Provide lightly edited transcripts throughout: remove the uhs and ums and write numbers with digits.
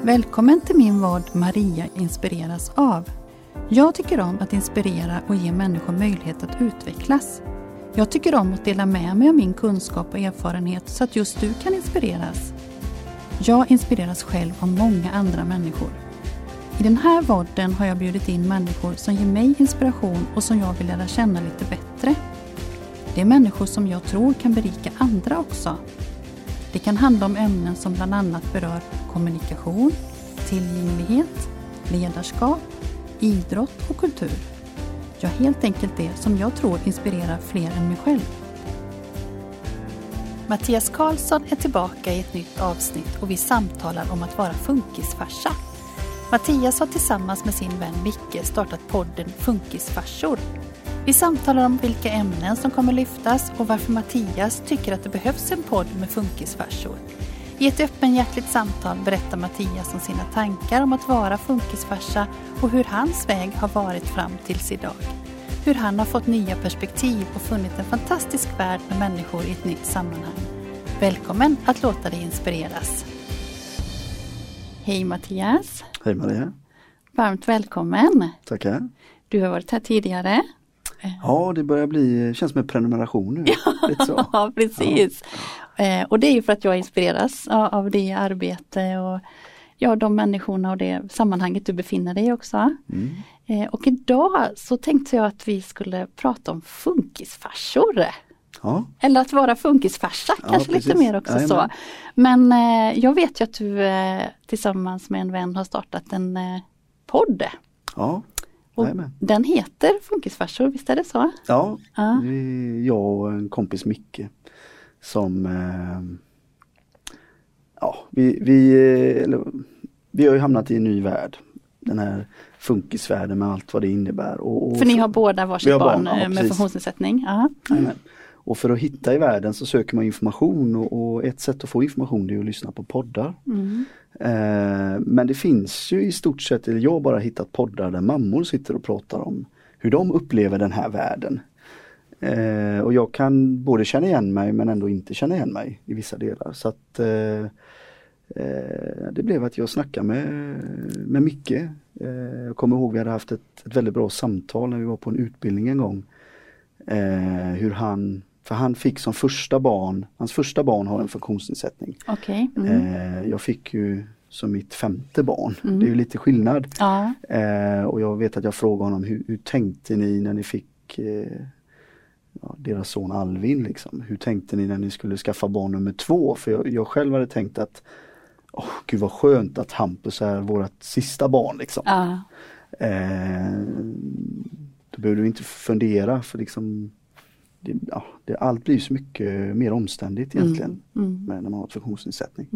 Välkommen till min vad Maria inspireras av. Jag tycker om att inspirera och ge människor möjlighet att utvecklas. Jag tycker om att dela med mig av min kunskap och erfarenhet så att just du kan inspireras. Jag inspireras själv av många andra människor. I den här podden har jag bjudit in människor som ger mig inspiration och som jag vill lära känna lite bättre. Det är människor som jag tror kan berika andra också. Det kan handla om ämnen som bland annat berör kommunikation, tillgänglighet, ledarskap, idrott och kultur. Ja, helt enkelt det som jag tror inspirerar fler än mig själv. Mattias Karlsson är tillbaka i ett nytt avsnitt och vi samtalar om att vara funkisfarsa. Mattias har tillsammans med sin vän Micke startat podden Funkisfarsor. Vi samtalar om vilka ämnen som kommer lyftas och varför Mattias tycker att det behövs en podd med funkisfarsor. I ett öppenhjärtligt samtal berättar Mattias om sina tankar om att vara funkisfarsa och hur hans väg har varit fram tills idag. Hur han har fått nya perspektiv och funnit en fantastisk värld med människor i ett nytt sammanhang. Välkommen att låta dig inspireras. Hej Mattias. Hej Maria. Varmt välkommen. Tackar. Du har varit här tidigare. Ja, det börjar känns som en prenumeration nu. Lite så. Ja, precis. Ja. Och det är ju för att jag inspireras av det arbete och de människorna och det sammanhanget du befinner dig i också. Och idag så tänkte jag att vi skulle prata om funkisfarsor. Ja. Eller att vara funkisfarsa, kanske precis. Lite mer också. Så. Men jag vet ju att du tillsammans med en vän har startat en podd. Ja. Och den heter Funkisfarsor, visst är det så? Ja, det är jag och en kompis Micke som vi har ju hamnat i en ny värld. Den här funkisvärlden med allt vad det innebär. För ni har båda varsitt barn med funktionsnedsättning? Amen. Och för att hitta i världen så söker man information och ett sätt att få information är att lyssna på poddar. Men det finns ju i stort sett, jag har bara hittat poddar där mammor sitter och pratar om hur de upplever den här världen. Och jag kan både känna igen mig men ändå inte känna igen mig i vissa delar. Så att det blev att jag snackade med Micke. Jag kommer ihåg vi hade haft ett väldigt bra samtal när vi var på en utbildning en gång. För han fick som första barn, hans första barn har en funktionsnedsättning. Okay. Jag fick ju som mitt femte barn. Det är ju lite skillnad. Och jag vet att jag frågade honom, hur tänkte ni när ni fick deras son Alvin liksom? Hur tänkte ni när ni skulle skaffa barn nummer 2? För jag själv hade tänkt att gud vad skönt att Hampus är vårt sista barn liksom. Då behöver du inte fundera för liksom allt blir så mycket mer omständigt egentligen när man har ett funktionsnedsättning.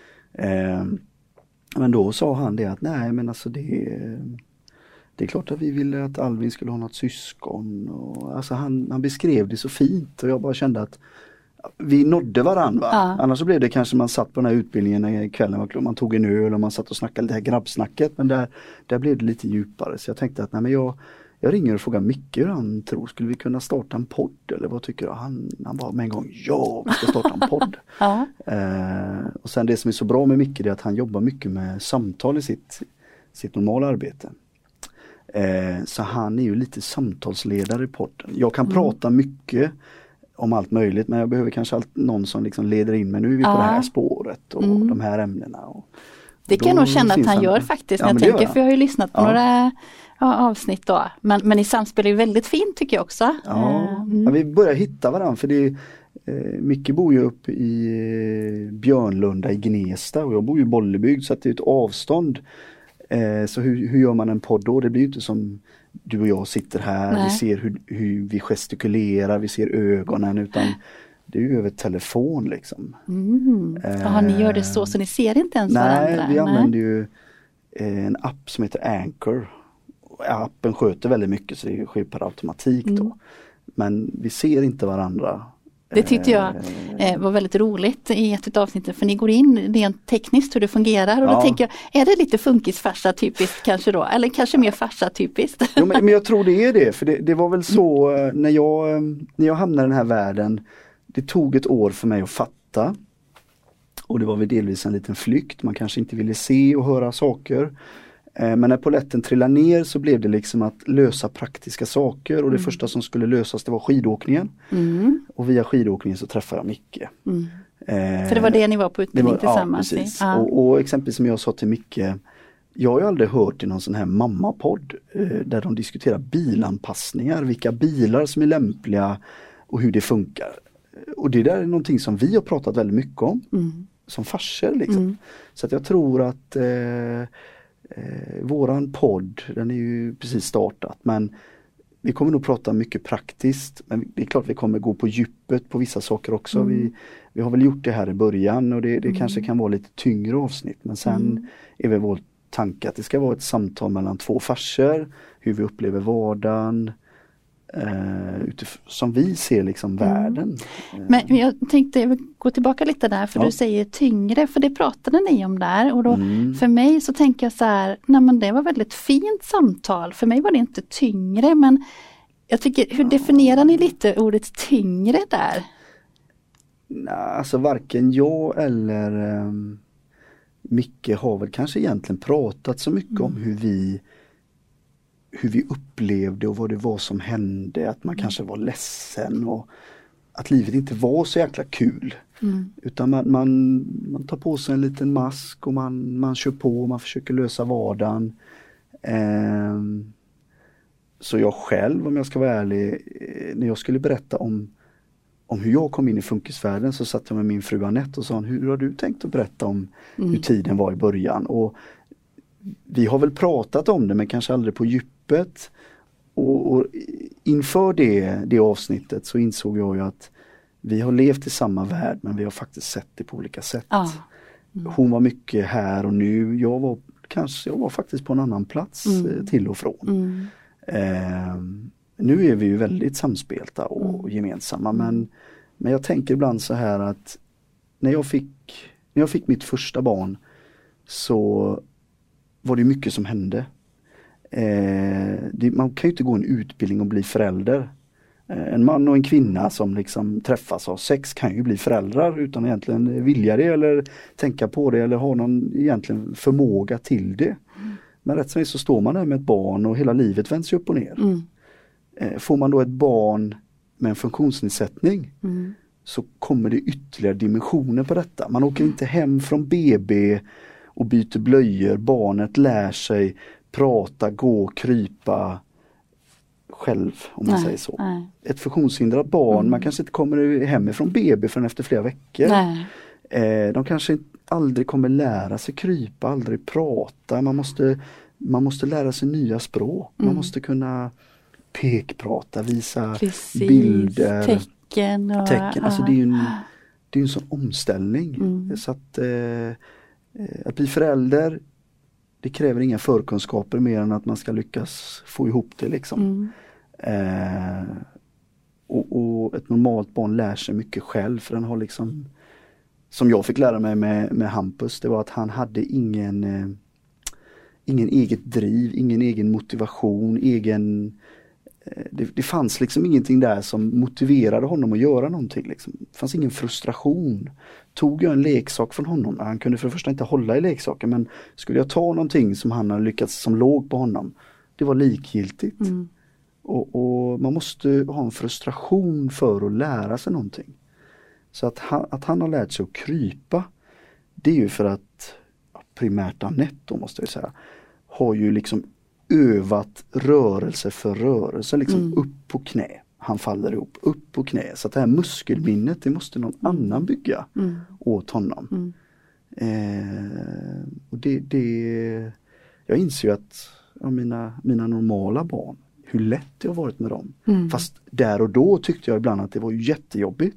Men då sa han det att nej men alltså det är klart att vi ville att Alvin skulle ha något syskon. Och, alltså han beskrev det så fint och jag bara kände att vi nådde varandra. Annars så blev det kanske man satt på den här utbildningen när kvällen var klar. Man tog en öl och man satt och snackade lite här grabbsnacket. Men där blev det lite djupare. Så jag tänkte att nej, men jag ringer och frågar Micke hur han tror. Skulle vi kunna starta en podd? Eller vad tycker du? Han bara med en gång, ja vi ska starta en podd. Och sen det som är så bra med Micke är att han jobbar mycket med samtal i sitt normala arbete. Så han är ju lite samtalsledare i podden. Jag kan prata mycket om allt möjligt men jag behöver kanske någon som liksom leder in mig. Nu är vi på det här spåret och de här ämnämnena. Det kan jag nog känna att han gör faktiskt. När jag tänker, för jag har ju lyssnat på några avsnitt då. Men i samspel är ju väldigt fint tycker jag också. Ja, vi börjar hitta varandra för Micke bor ju uppe i Björnlunda i Gnesta och jag bor ju i Bollebygd så att det är ett avstånd. Så hur gör man en podd då? Det blir ju inte som du och jag sitter här, vi ser hur vi gestikulerar, vi ser ögonen utan det är ju över telefon liksom. Ni gör det så ni ser inte ens varandra? Nej, vi använder ju en app som heter Anchor. Appen sköter väldigt mycket så det sker per automatik då. Men vi ser inte varandra. Det tyckte jag var väldigt roligt i ett avsnitt för ni går in rent tekniskt hur det fungerar och då tänker jag, är det lite funkisfarsa typiskt kanske då? Eller kanske mer farsa typiskt? Jo, men jag tror det är det, för det var väl så när jag hamnade i den här världen, det tog ett år för mig att fatta Och det var väl delvis en liten flykt, man kanske inte ville se och höra saker. Men när polletten trillade ner så blev det liksom att lösa praktiska saker och det första som skulle lösas det var skidåkningen. Och via skidåkningen så träffade jag Micke. För det var det ni var på utbildning tillsammans? Ja, precis. Och exempelvis som jag sa till Micke, jag har ju aldrig hört i någon sån här mammapodd där de diskuterar bilanpassningar, vilka bilar som är lämpliga och hur det funkar. Och det där är någonting som vi har pratat väldigt mycket om som farsor liksom. Så att jag tror att våran podd, den är ju precis startat, men vi kommer nog prata mycket praktiskt, men det är klart vi kommer gå på djupet på vissa saker också. Vi har väl gjort det här i början och det kanske kan vara lite tyngre avsnitt, men sen är väl vår tanke att det ska vara ett samtal mellan två farsor, hur vi upplever vardagen, som vi ser liksom världen. Men jag tänkte gå tillbaka lite där, för du säger tyngre, för det pratade ni om där och då för mig så tänker jag så här, nej men det var väldigt fint samtal, för mig var det inte tyngre, men jag tycker, hur definierar ni lite ordet tyngre där? Nej, alltså varken jag eller Micke har väl kanske egentligen pratat så mycket om hur vi upplevde och vad det var som hände, att man kanske var ledsen och att livet inte var så jäkla kul. Utan man tar på sig en liten mask och man kör på och man försöker lösa vardagen. Så jag själv, om jag ska vara ärlig, när jag skulle berätta om hur jag kom in i funkisvärlden så satt jag med min fru Annette och sa, hur har du tänkt att berätta om hur tiden var i början? Och vi har väl pratat om det men kanske aldrig på djupet. Och inför det avsnittet så insåg jag ju att vi har levt i samma värld men vi har faktiskt sett det på olika sätt. Hon var mycket här och nu. Jag var faktiskt på en annan plats till och från. Nu är vi ju väldigt samspelta och gemensamma, men jag tänker ibland så här att när jag fick mitt första barn så var det mycket som hände. Man kan ju inte gå en utbildning och bli förälder. En man och en kvinna som liksom träffas av sex kan ju bli föräldrar utan egentligen vilja det eller tänka på det eller ha någon egentligen förmåga till det. Men rätt som är så står man där med ett barn och hela livet vänds upp och ner. Får man då ett barn med en funktionsnedsättning så kommer det ytterligare dimensioner på detta. Man åker inte hem från BB och byter blöjor. Barnet lär sig prata, gå, krypa själv, om man säger så. Ett funktionshindrat barn, man kanske inte kommer hem från BB förrän efter flera veckor. De kanske aldrig kommer lära sig krypa, aldrig prata. Man måste lära sig nya språk. Man måste kunna pekprata, visa bilder. Tecken. Alltså det är ju en sån omställning. Så att bli förälder, det kräver inga förkunskaper mer än att man ska lyckas få ihop det liksom. Och ett normalt barn lär sig mycket själv, för den har liksom, som jag fick lära mig med Hampus, det var att han hade ingen eget driv, ingen egen motivation, det fanns liksom ingenting där som motiverade honom att göra någonting. Liksom. Det fanns ingen frustration. Tog jag en leksak från honom, han kunde för det första inte hålla i leksaken, men skulle jag ta någonting som han hade lyckats, som låg på honom, det var likgiltigt. Och man måste ha en frustration för att lära sig någonting. Så att han har lärt sig att krypa, det är ju för att primärt Annette då, måste jag säga, har ju liksom övat rörelse för rörelse, liksom upp på knä. Han faller ihop, upp på knä. Så att det här muskelminnet, det måste någon annan bygga åt honom. Och jag inser ju att mina normala barn, hur lätt det har varit med dem. Fast där och då tyckte jag ibland att det var jättejobbigt.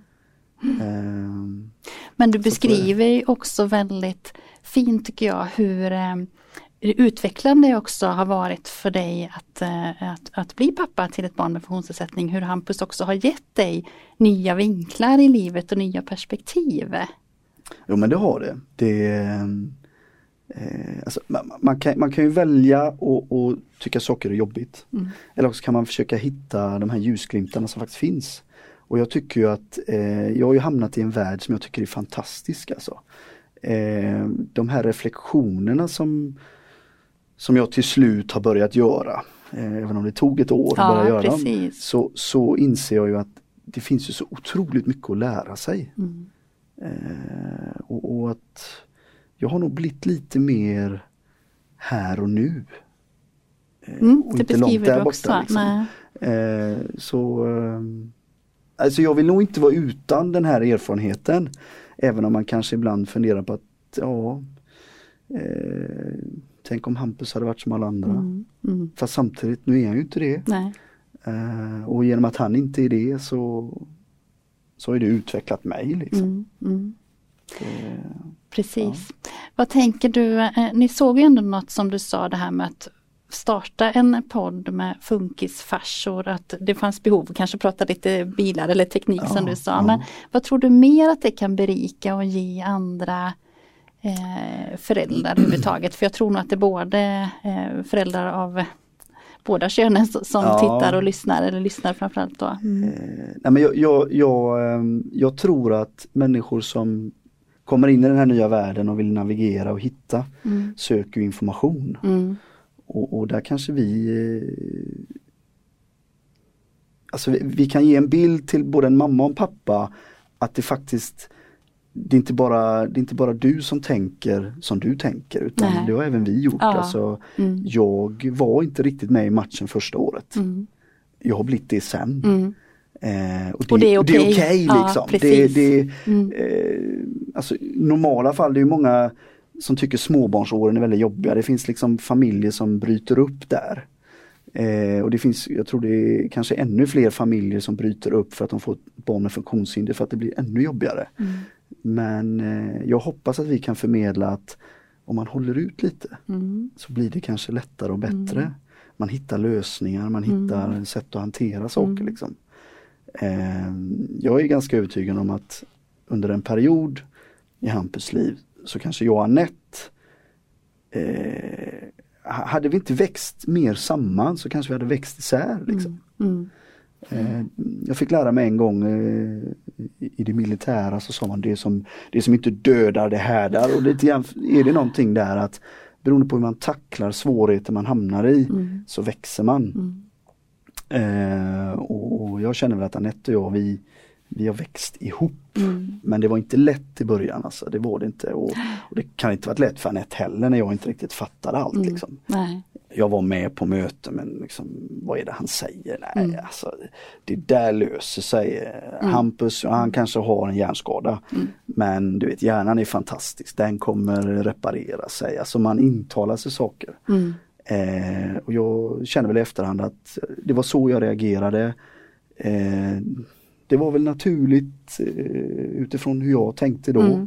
Men du beskriver ju också väldigt fint, tycker jag, hur utvecklande också har varit för dig att bli pappa till ett barn med funktionsnedsättning. Hur Hampus också har gett dig nya vinklar i livet och nya perspektiv. Jo, men det har det. Alltså, man kan ju välja och tycka saker är jobbigt. Eller också kan man försöka hitta de här ljusglimtarna som faktiskt finns. Och jag tycker ju att jag har ju hamnat i en värld som jag tycker är fantastisk alltså. De här reflektionerna som jag till slut har börjat göra, även om det tog ett år att börja göra dem, så inser jag ju att det finns ju så otroligt mycket att lära sig. Och att jag har nog blivit lite mer här och nu. Och det beskriver du också. Liksom. Alltså jag vill nog inte vara utan den här erfarenheten. Även om man kanske ibland funderar på att tänk om Hampus hade varit som alla andra. Fast samtidigt, nu är han ju inte det. Nej. Och genom att han inte är det så har det utvecklat mig liksom. Precis. Ja. Vad tänker du, ni såg ju ändå något som du sa, det här med att starta en podd med funkisfarsor, att det fanns behov att kanske prata lite bilar eller teknik som du sa. Men vad tror du mer att det kan berika och ge andra föräldrar överhuvudtaget? För jag tror nog att det är både föräldrar av båda könen som tittar och lyssnar, eller lyssnar framförallt då. Nej, men jag tror att människor som kommer in i den här nya världen och vill navigera och hitta söker information. Och där kanske vi kan ge en bild till både en mamma och en pappa att det faktiskt det är inte bara du som tänker som du tänker, utan det har även vi gjort. Alltså, jag var inte riktigt med i matchen första året. Jag har blivit det sen. Och det är okej liksom. Alltså, i normala fall, det är ju många som tycker småbarnsåren är väldigt jobbiga. Det finns liksom familjer som bryter upp där. Och det finns, jag tror det är kanske ännu fler familjer som bryter upp för att de får barn med funktionshinder, för att det blir ännu jobbigare. Men jag hoppas att vi kan förmedla att om man håller ut lite så blir det kanske lättare och bättre. Man hittar lösningar, man hittar sätt att hantera saker liksom. Jag är ganska övertygad om att under en period i Hampus liv så kanske jag och Anette hade vi inte växt mer samman så kanske vi hade växt isär liksom. Jag fick lära mig en gång i det militära, så sa man det som inte dödar det härdar, och lite grann är det någonting där att beroende på hur man tacklar svårigheter man hamnar i så växer man. Och jag känner väl att Anette och jag, vi har växt ihop. Men det var inte lätt i början, alltså. Det var det inte. Och det kan inte varit lätt för Anette heller när jag inte riktigt fattade allt. Liksom. Nej. Jag var med på möten, men liksom, vad är det han säger? Nej, alltså, det där löser sig. Hampus, han kanske har en hjärnskada. Men du vet, hjärnan är fantastisk. Den kommer reparera sig. Alltså man intalar sig saker. Och jag känner väl i efterhand att det var så jag reagerade. Det var väl naturligt utifrån hur jag tänkte då.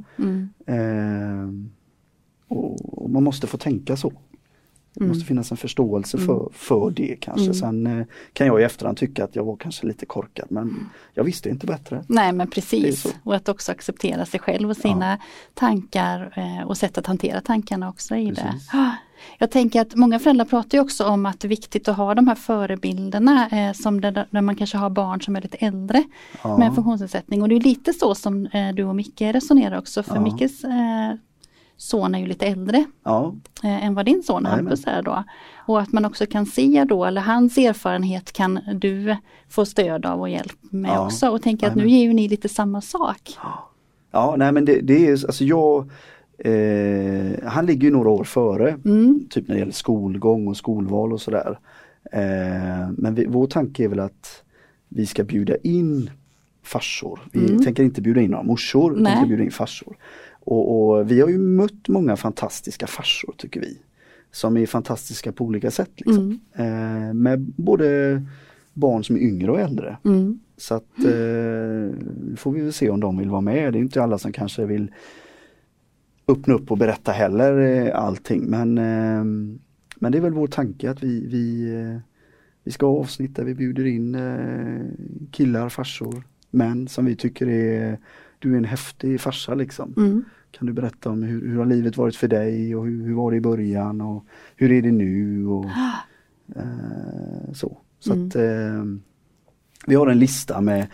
Och man måste få tänka så. Det måste finnas en förståelse för det kanske. Sen kan jag i efterhand tycka att jag var kanske lite korkad, men jag visste inte bättre. Nej, men precis. Och att också acceptera sig själv och sina tankar och sätt att hantera tankarna också i det. Jag tänker att många föräldrar pratar ju också om att det är viktigt att ha de här förebilderna som där man kanske har barn som är lite äldre med funktionsnedsättning. Och det är lite så som du och Micke resonerar också, för Mickes son är ju lite äldre än vad din son Hampus är då. Och att man också kan se då, eller hans erfarenhet kan du få stöd av och hjälp med också. Och tänker att nu ger ju ni lite samma sak. Ja, nej men det är alltså han ligger ju några år före, typ när det gäller skolgång och skolval och sådär. Men vår tanke är väl att vi ska bjuda in farsor. Vi tänker inte bjuda in några morsor, vi tänker bjuda in farsor. Och vi har ju mött många fantastiska farsor, tycker vi. Som är fantastiska på olika sätt. Liksom. Med både barn som är yngre och äldre. Så att får vi väl se om de vill vara med. Det är inte alla som kanske vill öppna upp och berätta heller allting. Men det är väl vår tanke att vi ska ha avsnitt där vi bjuder in killar, farsor, män som vi tycker du är en häftig farsa liksom. Kan du berätta om hur har livet varit för dig och hur var det i början och hur är det nu och så. Så att vi har en lista med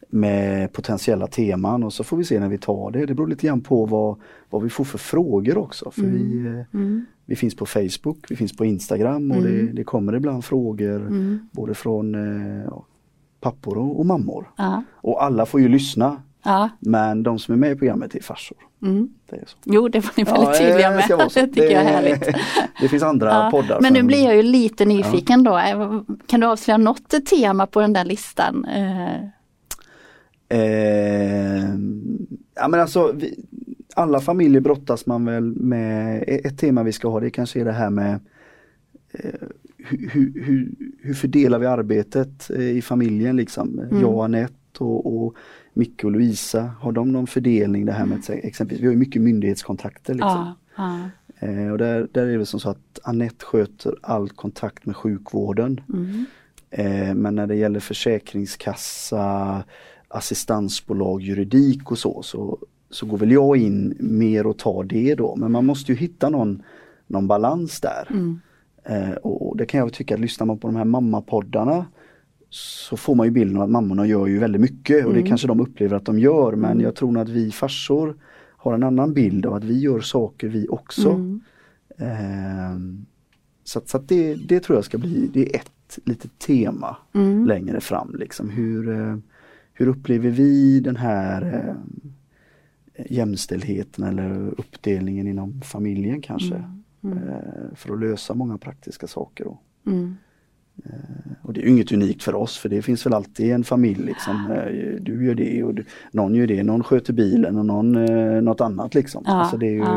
med potentiella teman och så får vi se när vi tar det. Det beror lite grann på vad vi får för frågor också. För vi finns på Facebook, vi finns på Instagram och det kommer ibland frågor både från pappor och mammor. Och alla får ju lyssna. Men de som är med i programmet är farsor. Det är så. Jo, det var ni väldigt tydliga med. Det tycker jag är härligt. Det finns andra poddar. Men nu blir jag ju lite nyfiken då. Kan du avslöja något tema på den där listan? Ja, men alltså alla familjer brottas man väl med. Ett tema vi ska ha, det kanske är det här med hur fördelar vi arbetet i familjen liksom. Jag och Anette och Micke och Louisa, har de någon fördelning det här med exempelvis, vi har ju mycket myndighetskontakter liksom. Och där är det som så att Anette sköter all kontakt med sjukvården. Men när det gäller försäkringskassa, assistansbolag, juridik och så går väl jag in mer och tar det då. Men man måste ju hitta någon balans där. Och det kan jag tycka att lyssnar man på de här mammapoddarna så får man ju bilden av att mammorna gör ju väldigt mycket och det kanske de upplever att de gör, men jag tror nog att vi farsor har en annan bild av att vi gör saker vi också. Så att det tror jag ska bli, det är ett litet tema längre fram liksom. Hur upplever vi den här jämställdheten eller uppdelningen inom familjen kanske för att lösa många praktiska saker då. Och det är ju inget unikt för oss, för det finns väl alltid en familj liksom. Du gör det och någon gör det, någon sköter bilen och någon något annat liksom. Alltså det är ju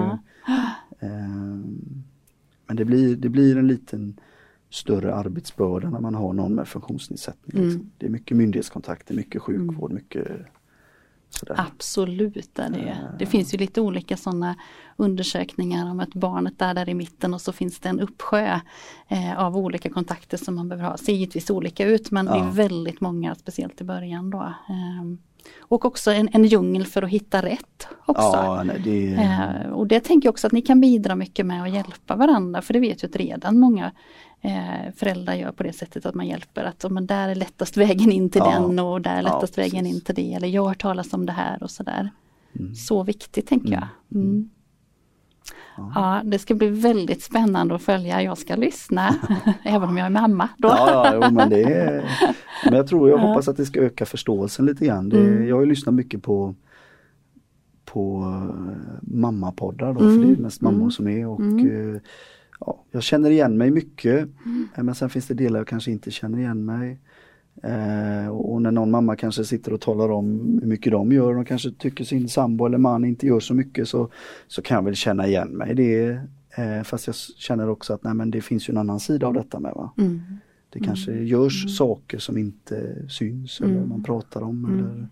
men det blir en liten större arbetsbörda när man har någon med funktionsnedsättning liksom. Det är mycket myndighetskontakter, mycket sjukvård, mycket sådär. Absolut är det. Det finns ju lite olika sådana undersökningar om att barnet är där i mitten och så finns det en uppsjö av olika kontakter som man behöver ha. Ser givetvis olika ut, men det är väldigt många, speciellt i början då. Och också en djungel för att hitta rätt också. Och det tänker jag också att ni kan bidra mycket med att hjälpa varandra, för det vet ju att redan många föräldrar gör på det sättet att man hjälper att men där är lättast vägen in till den och där är lättast vägen in till det, eller jag har talat om det här och sådär. Så viktigt tänker jag. Ja, det ska bli väldigt spännande att följa. Jag ska lyssna, även om jag är mamma då. Men jag hoppas att det ska öka förståelsen lite grann. Jag har ju lyssnat mycket på mammapoddar då, för det är mest mammor som är och jag känner igen mig mycket, men sen finns det delar jag kanske inte känner igen mig. Och när någon mamma kanske sitter och talar om hur mycket de gör och de kanske tycker sin sambo eller man inte gör så mycket, så kan jag väl känna igen mig i det. Fast jag känner också att nej, men det finns ju en annan sida av detta med, va? Det kanske görs saker som inte syns eller man pratar om eller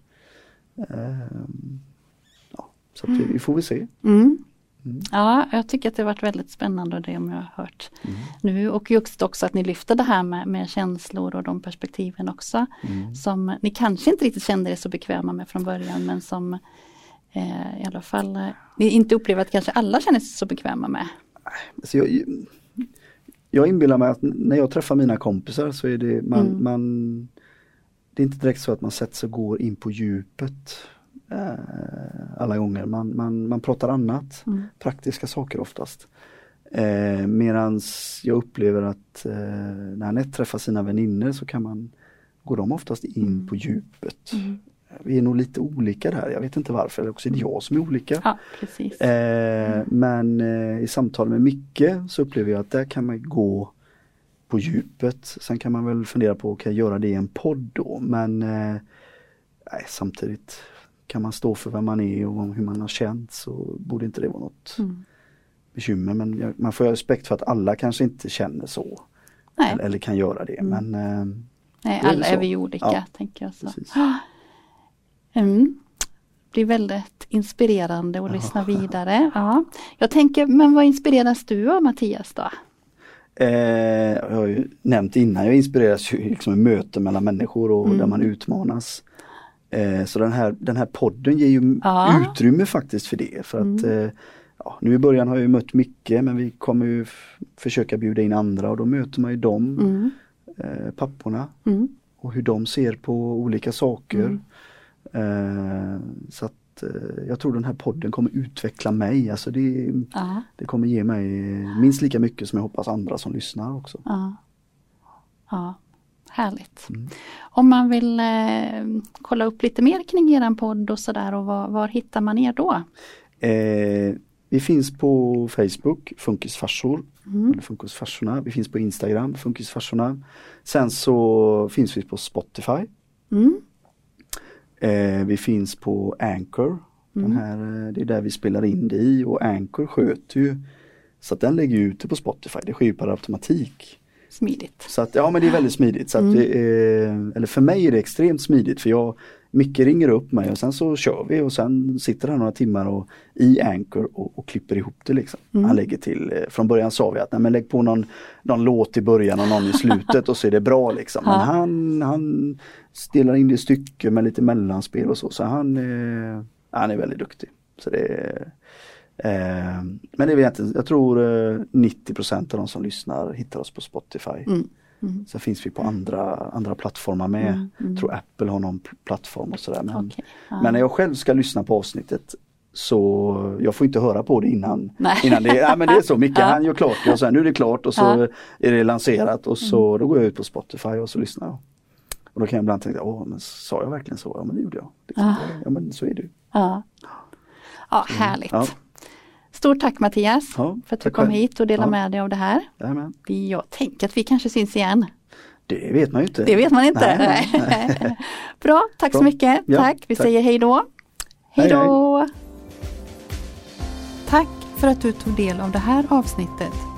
så att vi får väl se. Ja, jag tycker att det har varit väldigt spännande det jag har hört nu, och just också att ni lyfter det här med känslor och de perspektiven också som ni kanske inte riktigt kände er så bekväma med från början, men som i alla fall ni inte upplever att kanske alla känner sig så bekväma med. Alltså jag inbillar mig att när jag träffar mina kompisar så är det det är inte direkt så att man sätter sig och går in på djupet alla gånger. Man pratar annat, praktiska saker oftast. Medans jag upplever att när Anette träffar sina vänner så går de oftast in på djupet. Vi är nog lite olika där, jag vet inte varför, eller också är det jag som är olika. Ja, precis. Men i samtal med Micke så upplever jag att där kan man gå på djupet. Sen kan man väl fundera på att göra det i en podd då, men samtidigt kan man stå för vem man är och hur man har känt, så borde inte det vara något bekymmer. Men man får ha respekt för att alla kanske inte känner så. Eller kan göra det. Men, nej, alla är vi olika, tänker jag så. Det är väldigt inspirerande att lyssna vidare. Ja. Jag tänker, men vad inspireras du av, Mattias då? Jag har ju nämnt innan, jag inspireras ju liksom i möten mellan människor och där man utmanas. Så den här podden ger ju utrymme faktiskt för det. För att nu i början har jag ju mött Micke, men vi kommer ju försöka bjuda in andra och då möter man ju dem, papporna, och hur de ser på olika saker. Så att jag tror den här podden kommer utveckla mig. Alltså det kommer ge mig minst lika mycket som jag hoppas andra som lyssnar också. Ja, härligt. Om man vill kolla upp lite mer kring eran podd och sådär, och var hittar man er då? Vi finns på Facebook, Funkisfarsor, eller Funkisfarsorna. Vi finns på Instagram, Funkisfarsorna. Sen så finns vi på Spotify. Vi finns på Anchor. Det är där vi spelar in det i, och Anchor sköter ju så att den lägger ut det på Spotify. Det sker ju per automatik. Smidigt. Så att, ja, men det är väldigt smidigt. Så att eller för mig är det extremt smidigt, för Micke ringer upp mig och sen så kör vi, och sen sitter han några timmar i Anchor och klipper ihop det liksom. Han lägger till, från början sa vi att nej, men lägg på någon låt i början och någon i slutet och så är det bra liksom. Men han delar in det i stycken med lite mellanspel och så han är väldigt duktig. Så men det vet jag tror 90% av de som lyssnar hittar oss på Spotify. Sen finns vi på andra plattformar med. Jag tror Apple har någon plattform och sådär. Men när jag själv ska lyssna på avsnittet, så jag får inte höra på det innan det. Men det är så mycket. Han gör klart det och sen nu är det klart, och så är det lanserat, och så då går jag ut på Spotify och så lyssnar jag. Och då kan jag ibland tänka, men sa jag verkligen så? Ja, men det gjorde jag. Ja, men så är det. Ja, härligt. Stort tack Mattias för att du kom hit och delade med dig av det här. Jag tänker att vi kanske syns igen. Det vet man ju inte. Det vet man inte. Nej. Bra, tack så mycket. Tack. Vi säger hej då. Hej då. Tack för att du tog del av det här avsnittet